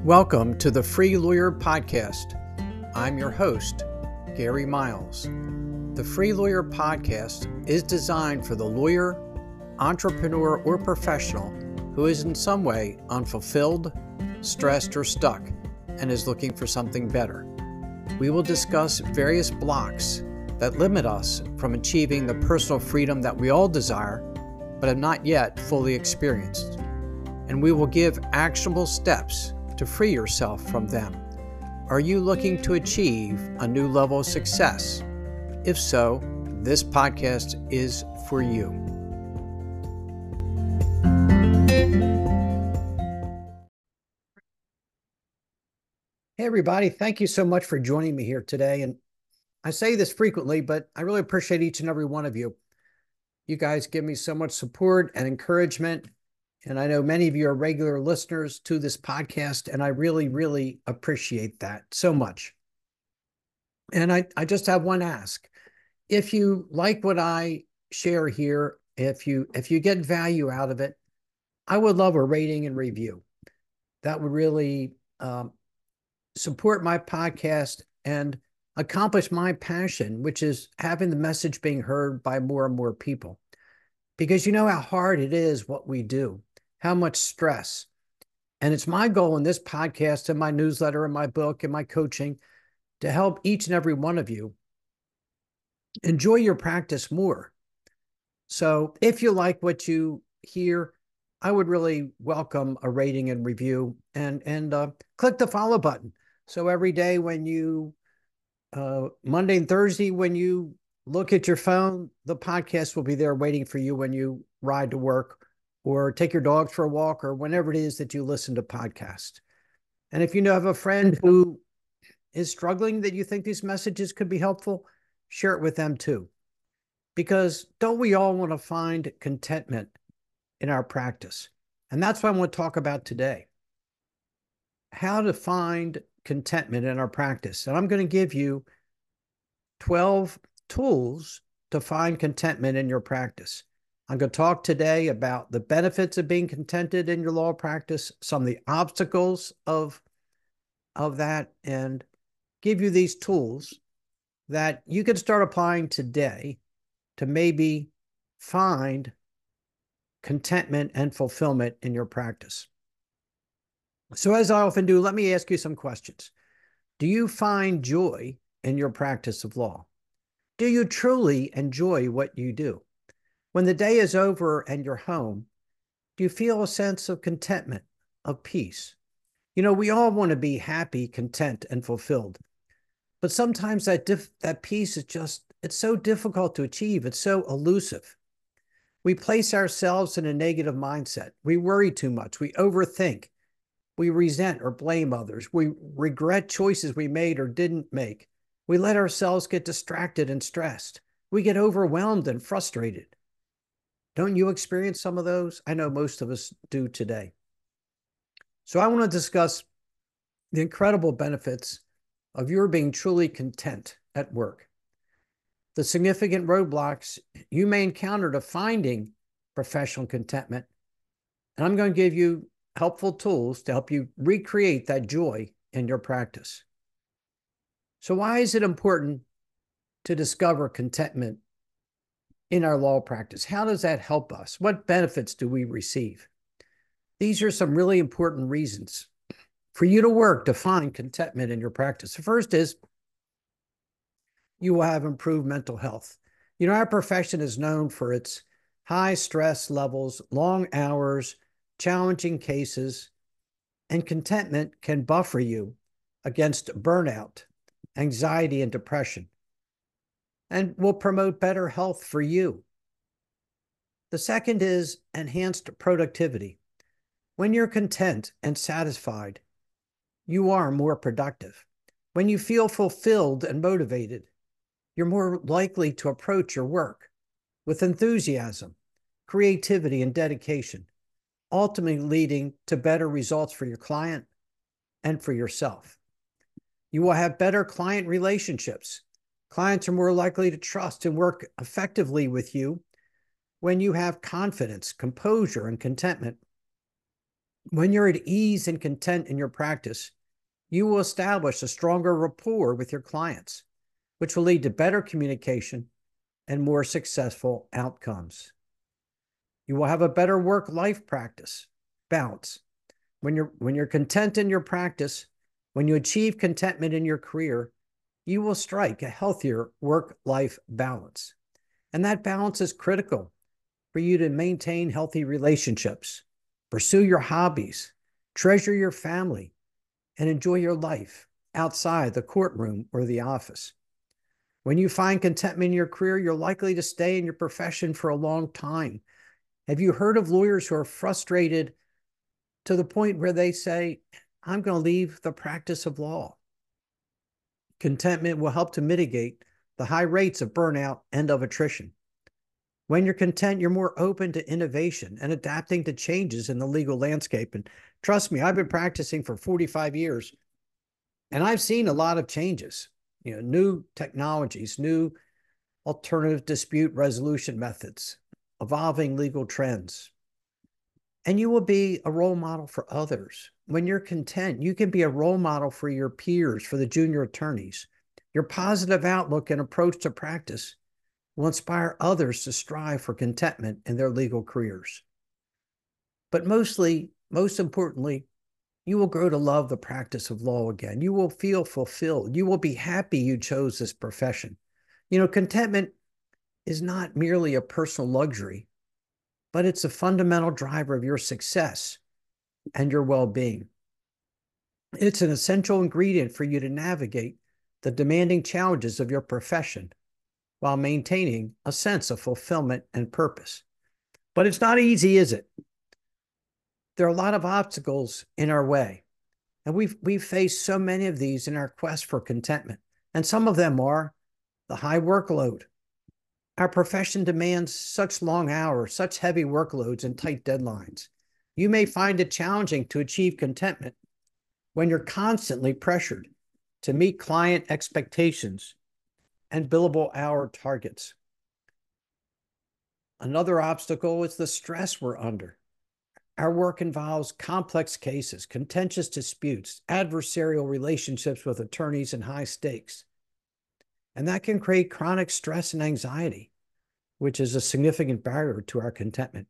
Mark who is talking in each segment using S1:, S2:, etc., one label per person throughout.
S1: Welcome to the Free Lawyer Podcast. I'm your host, Gary Miles. The Free Lawyer Podcast is designed for the lawyer, entrepreneur, or professional who is in some way unfulfilled, stressed, or stuck and is looking for something better. We will discuss various blocks that limit us from achieving the personal freedom that we all desire, but have not yet fully experienced. And we will give actionable steps to free yourself from them. Are you looking to achieve a new level of success? If so, this podcast is for you. Hey everybody, thank you so much for joining me here today. And I say this frequently, but I really appreciate each and every one of you. You guys give me so much support and encouragement. And I know many of you are regular listeners to this podcast, and I really, really appreciate that so much. And I just have one ask. If you like what I share here, if you get value out of it, I would love a rating and review. That would really support my podcast and accomplish my passion, which is having the message being heard by more and more people. Because you know how hard it is what we do. How much stress. And it's my goal in this podcast and my newsletter and my book and my coaching to help each and every one of you enjoy your practice more. So if you like what you hear, I would really welcome a rating and review and click the follow button. So every day when you, Monday and Thursday, when you look at your phone, the podcast will be there waiting for you when you ride to work or take your dogs for a walk, or whenever it is that you listen to podcasts. And if you have a friend who is struggling that you think these messages could be helpful, share it with them too. Because don't we all want to find contentment in our practice? And that's what I want to talk about today. How to find contentment in our practice. And I'm going to give you 12 tools to find contentment in your practice. I'm going to talk today about the benefits of being contented in your law practice, some of the obstacles of that, and give you these tools that you can start applying today to maybe find contentment and fulfillment in your practice. So as I often do, let me ask you some questions. Do you find joy in your practice of law? Do you truly enjoy what you do? When the day is over and you're home, do you feel a sense of contentment, of peace? You know, we all want to be happy, content, and fulfilled. But sometimes that peace is it's so difficult to achieve. It's so elusive. We place ourselves in a negative mindset. We worry too much. We overthink. We resent or blame others. We regret choices we made or didn't make. We let ourselves get distracted and stressed. We get overwhelmed and frustrated. Don't you experience some of those? I know most of us do today. So I want to discuss the incredible benefits of your being truly content at work, the significant roadblocks you may encounter to finding professional contentment, and I'm going to give you helpful tools to help you recreate that joy in your practice. So why is it important to discover contentment in our law practice? How does that help us? What benefits do we receive? These are some really important reasons for you to work to find contentment in your practice. The first is you will have improved mental health. You know, our profession is known for its high stress levels, long hours, challenging cases, and contentment can buffer you against burnout, anxiety, and depression, and will promote better health for you. The second is enhanced productivity. When you're content and satisfied, you are more productive. When you feel fulfilled and motivated, you're more likely to approach your work with enthusiasm, creativity, and dedication, ultimately leading to better results for your client and for yourself. You will have better client relationships. Clients are more likely to trust and work effectively with you when you have confidence, composure, and contentment. When you're at ease and content in your practice, you will establish a stronger rapport with your clients, which will lead to better communication and more successful outcomes. You will have a better work-life practice balance. When you're content in your practice, when you achieve contentment in your career, you will strike a healthier work-life balance. And that balance is critical for you to maintain healthy relationships, pursue your hobbies, treasure your family, and enjoy your life outside the courtroom or the office. When you find contentment in your career, you're likely to stay in your profession for a long time. Have you heard of lawyers who are frustrated to the point where they say, I'm going to leave the practice of law? Contentment will help to mitigate the high rates of burnout and of attrition. When you're content, you're more open to innovation and adapting to changes in the legal landscape. And trust me, I've been practicing for 45 years, and I've seen a lot of changes, new technologies, new alternative dispute resolution methods, evolving legal trends. And you will be a role model for others. When you're content, you can be a role model for your peers, for the junior attorneys. Your positive outlook and approach to practice will inspire others to strive for contentment in their legal careers. But most importantly, you will grow to love the practice of law again. You will feel fulfilled. You will be happy you chose this profession. Contentment is not merely a personal luxury, but it's a fundamental driver of your success and your well-being. It's an essential ingredient for you to navigate the demanding challenges of your profession while maintaining a sense of fulfillment and purpose. But it's not easy, is it? There are a lot of obstacles in our way, and we've faced so many of these in our quest for contentment. And some of them are the high workload. Our profession demands such long hours, such heavy workloads, and tight deadlines. You may find it challenging to achieve contentment when you're constantly pressured to meet client expectations and billable hour targets. Another obstacle is the stress we're under. Our work involves complex cases, contentious disputes, adversarial relationships with attorneys, and high stakes. And that can create chronic stress and anxiety, which is a significant barrier to our contentment.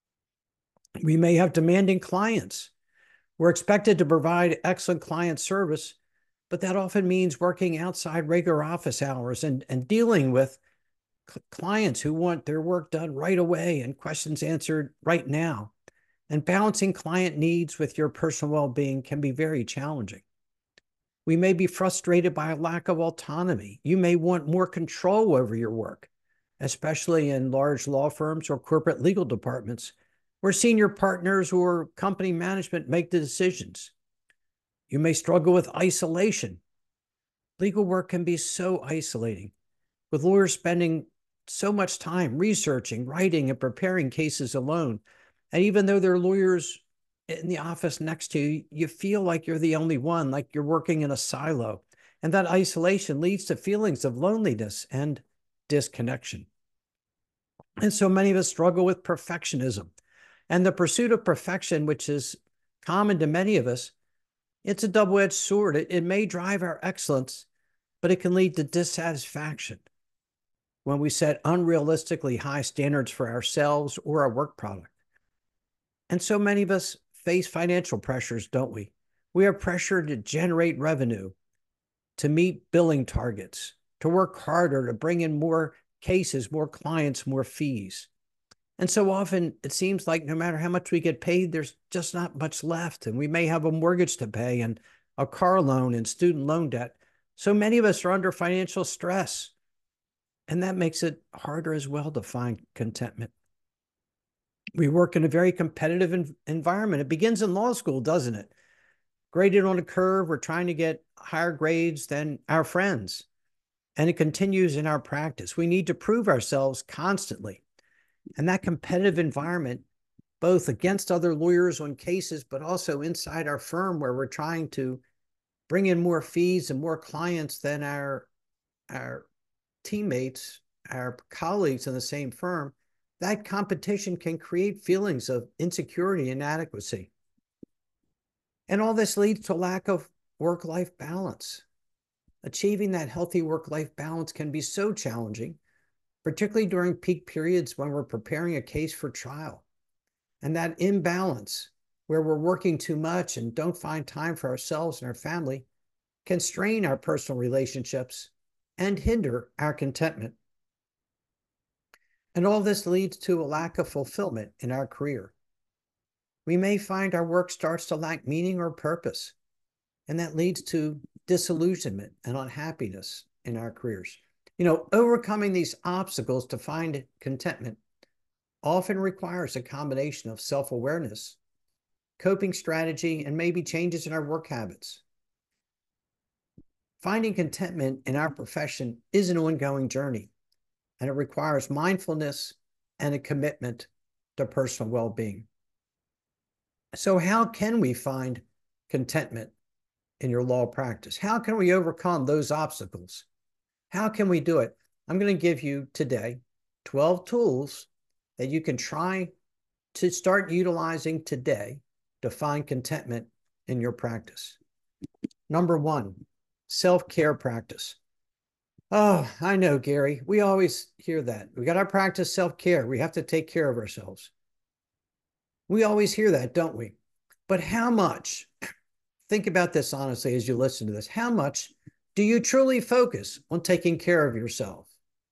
S1: We may have demanding clients. We're expected to provide excellent client service, but that often means working outside regular office hours and dealing with clients who want their work done right away and questions answered right now. And balancing client needs with your personal well-being can be very challenging. We may be frustrated by a lack of autonomy. You may want more control over your work, especially in large law firms or corporate legal departments, where senior partners or company management make the decisions. You may struggle with isolation. Legal work can be so isolating, with lawyers spending so much time researching, writing, and preparing cases alone. And even though there are lawyers in the office next to you, you feel like you're the only one, like you're working in a silo. And that isolation leads to feelings of loneliness and disconnection. And so many of us struggle with perfectionism. And the pursuit of perfection, which is common to many of us, it's a double-edged sword. It may drive our excellence, but it can lead to dissatisfaction when we set unrealistically high standards for ourselves or our work product. And so many of us face financial pressures, don't we? We are pressured to generate revenue, to meet billing targets, to work harder, to bring in more cases, more clients, more fees. And so often it seems like no matter how much we get paid, there's just not much left. And we may have a mortgage to pay and a car loan and student loan debt. So many of us are under financial stress. And that makes it harder as well to find contentment. We work in a very competitive environment. It begins in law school, doesn't it? Graded on a curve, we're trying to get higher grades than our friends. And it continues in our practice. We need to prove ourselves constantly. And that competitive environment, both against other lawyers on cases, but also inside our firm where we're trying to bring in more fees and more clients than our teammates, our colleagues in the same firm, that competition can create feelings of insecurity and inadequacy. And all this leads to a lack of work-life balance. Achieving that healthy work-life balance can be so challenging, particularly during peak periods when we're preparing a case for trial. And that imbalance, where we're working too much and don't find time for ourselves and our family, can strain our personal relationships and hinder our contentment. And all this leads to a lack of fulfillment in our career. We may find our work starts to lack meaning or purpose, and that leads to disillusionment and unhappiness in our careers. Overcoming these obstacles to find contentment often requires a combination of self-awareness, coping strategy, and maybe changes in our work habits. Finding contentment in our profession is an ongoing journey, and it requires mindfulness and a commitment to personal well-being. So how can we find contentment in your law practice? How can we overcome those obstacles? How can we do it? I'm going to give you today 12 tools that you can try to start utilizing today to find contentment in your practice. Number one, self-care practice. Oh, I know, Gary. We always hear that. We got to practice self-care. We have to take care of ourselves. We always hear that, don't we? But how much, think about this honestly as you listen to this, how much do you truly focus on taking care of yourself?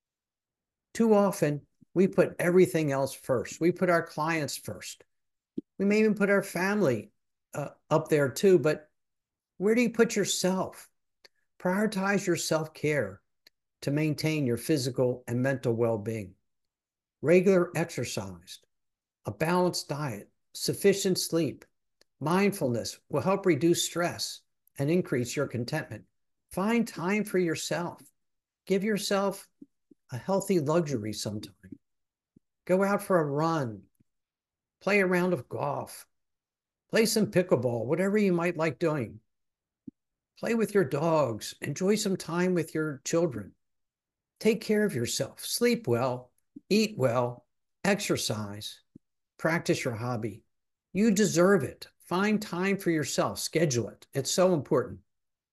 S1: Too often, we put everything else first. We put our clients first. We may even put our family up there too, but where do you put yourself? Prioritize your self-care to maintain your physical and mental well-being. Regular exercise, a balanced diet, sufficient sleep, mindfulness will help reduce stress and increase your contentment. Find time for yourself. Give yourself a healthy luxury sometime. Go out for a run, play a round of golf, play some pickleball, whatever you might like doing. Play with your dogs, enjoy some time with your children. Take care of yourself, sleep well, eat well, exercise, practice your hobby. You deserve it. Find time for yourself, schedule it. It's so important.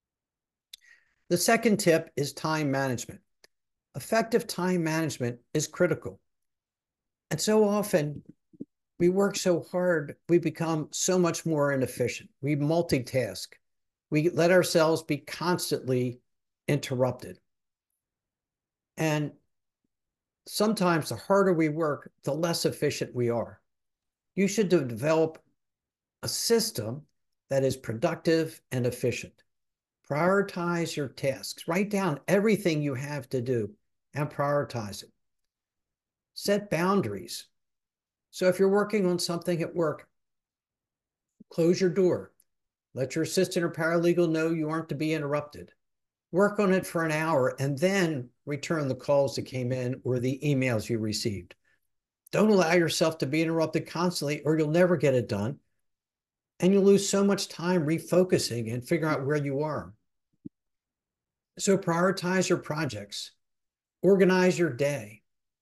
S1: The second tip is time management. Effective time management is critical. And so often we work so hard, we become so much more inefficient. We multitask. We let ourselves be constantly interrupted. And sometimes the harder we work, the less efficient we are. You should develop a system that is productive and efficient. Prioritize your tasks. Write down everything you have to do and prioritize it. Set boundaries. So if you're working on something at work, close your door. Let your assistant or paralegal know you aren't to be interrupted. Work on it for an hour and then return the calls that came in or the emails you received. Don't allow yourself to be interrupted constantly or you'll never get it done. And you'll lose so much time refocusing and figuring out where you are. So prioritize your projects. Organize your day.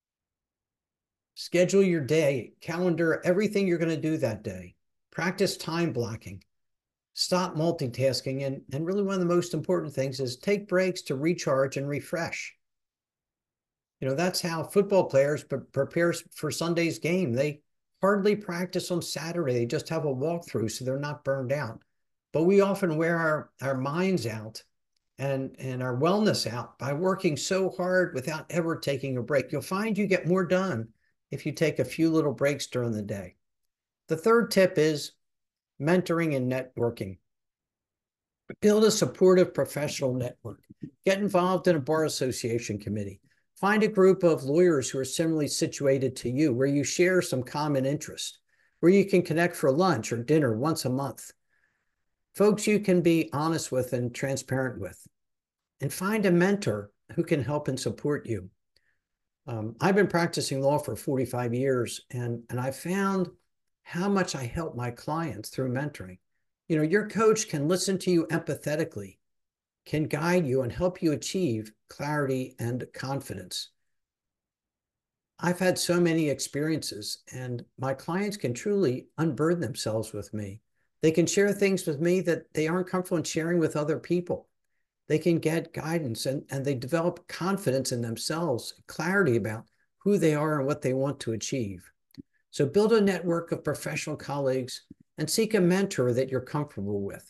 S1: Schedule your day, calendar everything you're going to do that day. Practice time blocking. Stop multitasking. And really one of the most important things is take breaks to recharge and refresh. That's how football players prepare for Sunday's game. They hardly practice on Saturday. They just have a walkthrough so they're not burned out. But we often wear our minds out and our wellness out by working so hard without ever taking a break. You'll find you get more done if you take a few little breaks during the day. The third tip is mentoring and networking. Build a supportive professional network. Get involved in a bar association committee. Find a group of lawyers who are similarly situated to you, where you share some common interest, where you can connect for lunch or dinner once a month. Folks you can be honest with and transparent with. And find a mentor who can help and support you. I've been practicing law for 45 years, and I found how much I help my clients through mentoring. Your coach can listen to you empathetically, can guide you and help you achieve clarity and confidence. I've had so many experiences, and my clients can truly unburden themselves with me. They can share things with me that they aren't comfortable in sharing with other people. They can get guidance and they develop confidence in themselves, clarity about who they are and what they want to achieve. So build a network of professional colleagues and seek a mentor that you're comfortable with.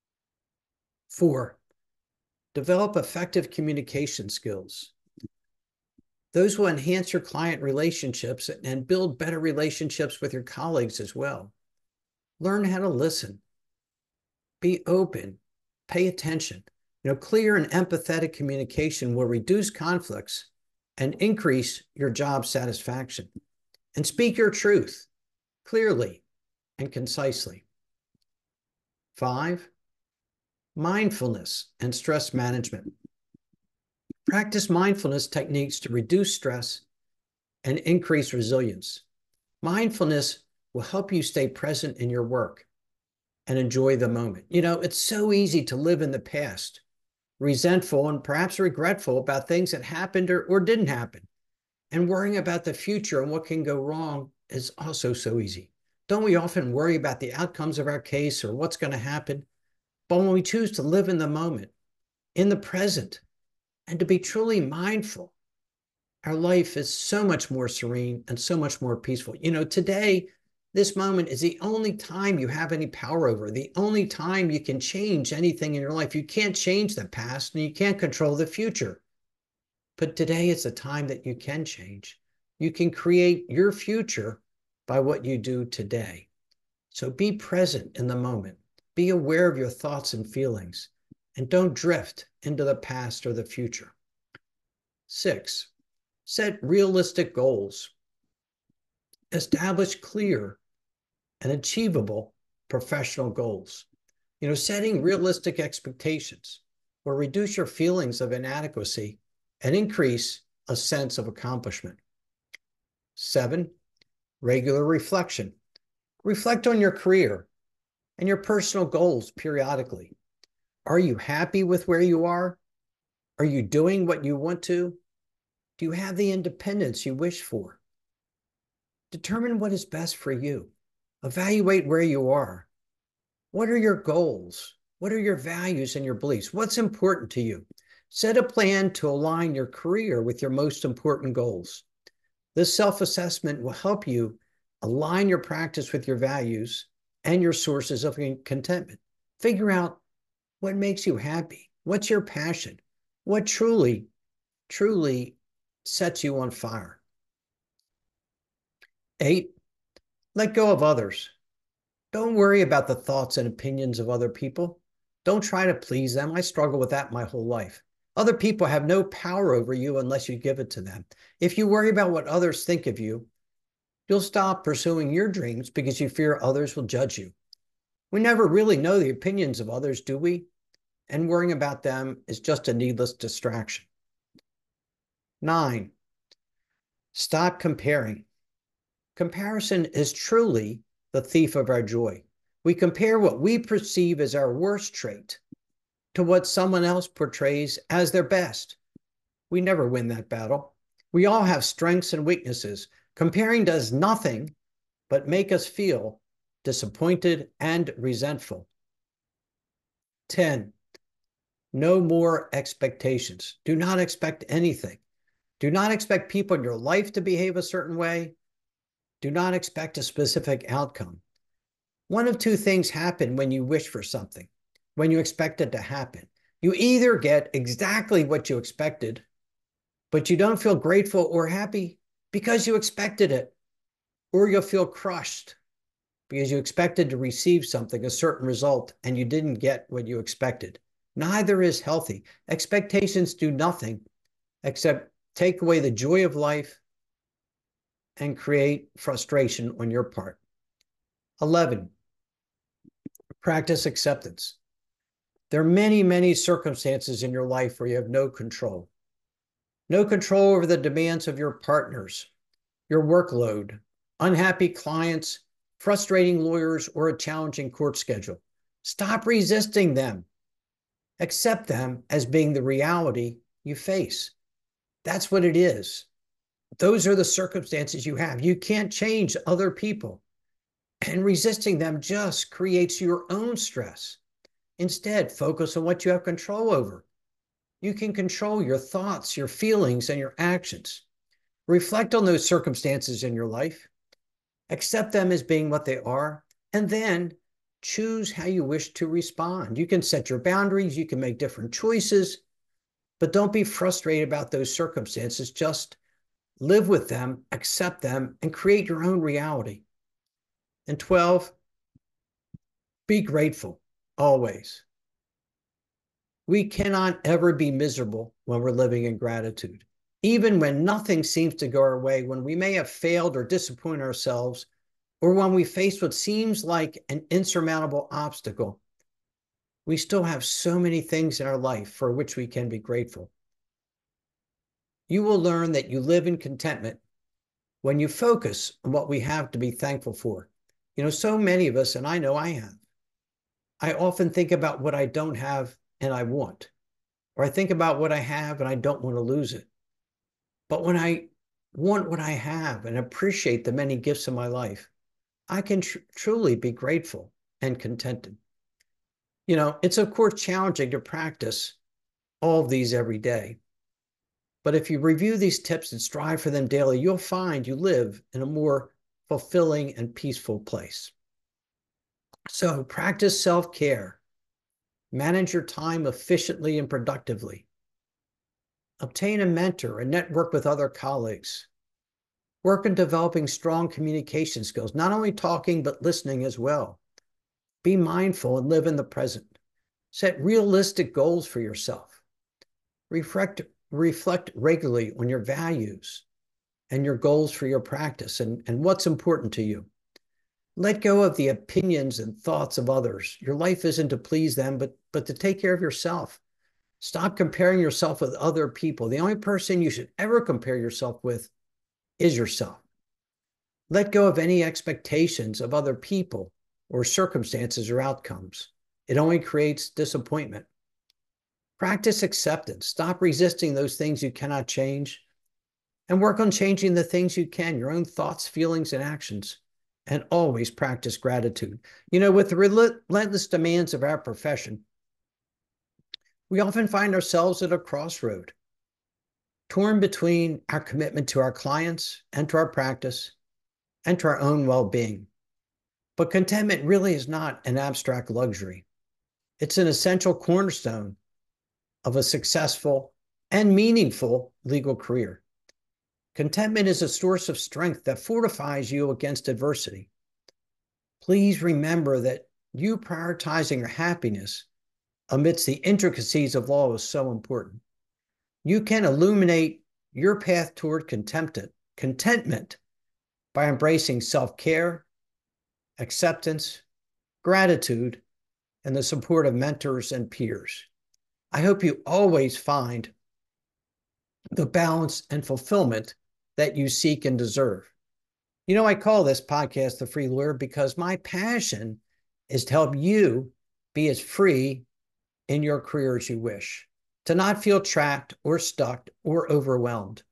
S1: 4, develop effective communication skills. Those will enhance your client relationships and build better relationships with your colleagues as well. Learn how to listen. Be open. Pay attention. Clear and empathetic communication will reduce conflicts and increase your job satisfaction. And speak your truth clearly and concisely. 5, mindfulness and stress management. Practice mindfulness techniques to reduce stress and increase resilience. Mindfulness will help you stay present in your work and enjoy the moment. It's so easy to live in the past, resentful and perhaps regretful about things that happened or didn't happen. And worrying about the future and what can go wrong is also so easy. Don't we often worry about the outcomes of our case or what's going to happen? But when we choose to live in the moment, in the present, and to be truly mindful, our life is so much more serene and so much more peaceful. Today, this moment is the only time you have any power over, the only time you can change anything in your life. You can't change the past and you can't control the future. But today is the time that you can change. You can create your future by what you do today. So be present in the moment. Be aware of your thoughts and feelings, and don't drift into the past or the future. 6, set realistic goals. Establish clear and achievable professional goals. Setting realistic expectations will reduce your feelings of inadequacy and increase a sense of accomplishment. 7, regular reflection. Reflect on your career and your personal goals periodically. Are you happy with where you are? Are you doing what you want to? Do you have the independence you wish for? Determine what is best for you. Evaluate where you are. What are your goals? What are your values and your beliefs? What's important to you? Set a plan to align your career with your most important goals. This self-assessment will help you align your practice with your values and your sources of contentment. Figure out what makes you happy. What's your passion? What truly sets you on fire? 8, let go of others. Don't worry about the thoughts and opinions of other people. Don't try to please them. I struggle with that my whole life. Other people have no power over you unless you give it to them. If you worry about what others think of you, you'll stop pursuing your dreams because you fear others will judge you. We never really know the opinions of others, do we? And worrying about them is just a needless distraction. 9, stop comparing. Comparison is truly the thief of our joy. We compare what we perceive as our worst trait to what someone else portrays as their best. We never win that battle. We all have strengths and weaknesses. Comparing does nothing but make us feel disappointed and resentful. 10, no more expectations. Do not expect anything. Do not expect people in your life to behave a certain way. Do not expect a specific outcome. One of two things happen when you wish for something, when you expect it to happen. You either get exactly what you expected, but you don't feel grateful or happy because you expected it, or you'll feel crushed because you expected to receive something, a certain result, and you didn't get what you expected. Neither is healthy. Expectations do nothing except take away the joy of life and create frustration on your part. 11, practice acceptance. There are many, many circumstances in your life where you have no control. No control over the demands of your partners, your workload, unhappy clients, frustrating lawyers, or a challenging court schedule. Stop resisting them. Accept them as being the reality you face. That's what it is. Those are the circumstances you have. You can't change other people, And resisting them just creates your own stress. Instead, focus on what you have control over. You can control your thoughts, your feelings, and your actions. Reflect on those circumstances in your life. Accept them as being what they are, and then choose how you wish to respond. You can set your boundaries, you can make different choices, but don't be frustrated about those circumstances. Just live with them, accept them, and create your own reality. And 12, be grateful always. We cannot ever be miserable when we're living in gratitude. Even when nothing seems to go our way, when we may have failed or disappointed ourselves, or when we face what seems like an insurmountable obstacle, we still have so many things in our life for which we can be grateful. You will learn that you live in contentment when you focus on what we have to be thankful for. So many of us, and I know I have, I often think about what I don't have and I want, or I think about what I have and I don't want to lose it. But when I want what I have and appreciate the many gifts in my life, I can truly be grateful and contented. It's of course challenging to practice all of these every day. But if you review these tips and strive for them daily, you'll find you live in a more fulfilling and peaceful place. So practice self-care. Manage your time efficiently and productively. Obtain a mentor and network with other colleagues. Work on developing strong communication skills, not only talking, but listening as well. Be mindful and live in the present. Set realistic goals for yourself. Reflect regularly on your values and your goals for your practice and what's important to you. Let go of the opinions and thoughts of others. Your life isn't to please them, but to take care of yourself. Stop comparing yourself with other people. The only person you should ever compare yourself with is yourself. Let go of any expectations of other people or circumstances or outcomes. It only creates disappointment. Practice acceptance. Stop resisting those things you cannot change and work on changing the things you can, your own thoughts, feelings, and actions. And always practice gratitude. With the relentless demands of our profession, we often find ourselves at a crossroad, torn between our commitment to our clients and to our practice and to our own well-being. But contentment really is not an abstract luxury. It's an essential cornerstone of a successful and meaningful legal career. Contentment is a source of strength that fortifies you against adversity. Please remember that you prioritizing your happiness amidst the intricacies of law is so important. You can illuminate your path toward contentment by embracing self-care, acceptance, gratitude, and the support of mentors and peers. I hope you always find the balance and fulfillment that you seek and deserve. I call this podcast The Free Lawyer because my passion is to help you be as free in your career as you wish, to not feel trapped or stuck or overwhelmed.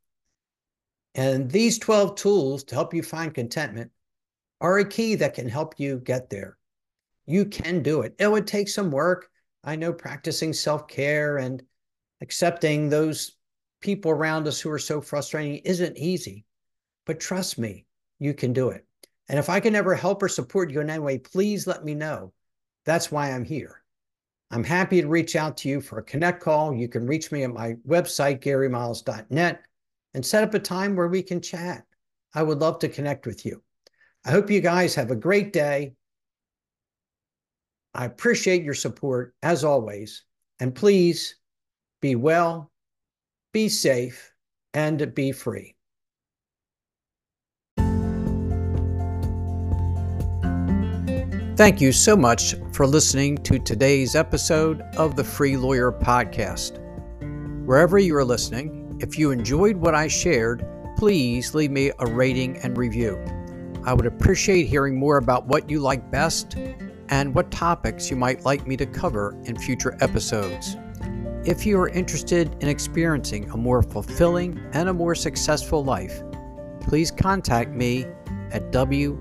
S1: And these 12 tools to help you find contentment are a key that can help you get there. You can do it. It would take some work. I know practicing self-care and accepting those people around us who are so frustrating isn't easy, but trust me, you can do it. And if I can ever help or support you in any way, please let me know. That's why I'm here. I'm happy to reach out to you for a connect call. You can reach me at my website, GaryMiles.net, and set up a time where we can chat. I would love to connect with you. I hope you guys have a great day. I appreciate your support as always. And please be well, be safe, and be free. Thank you so much for listening to today's episode of the Free Lawyer Podcast. Wherever you are listening, if you enjoyed what I shared, please leave me a rating and review. I would appreciate hearing more about what you like best and what topics you might like me to cover in future episodes. If you are interested in experiencing a more fulfilling and a more successful life, please contact me at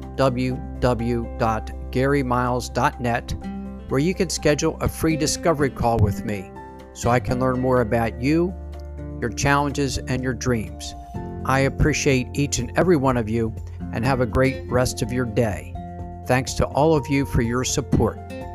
S1: www.garymiles.net, where you can schedule a free discovery call with me so I can learn more about you, your challenges, and your dreams. I appreciate each and every one of you, and have a great rest of your day. Thanks to all of you for your support.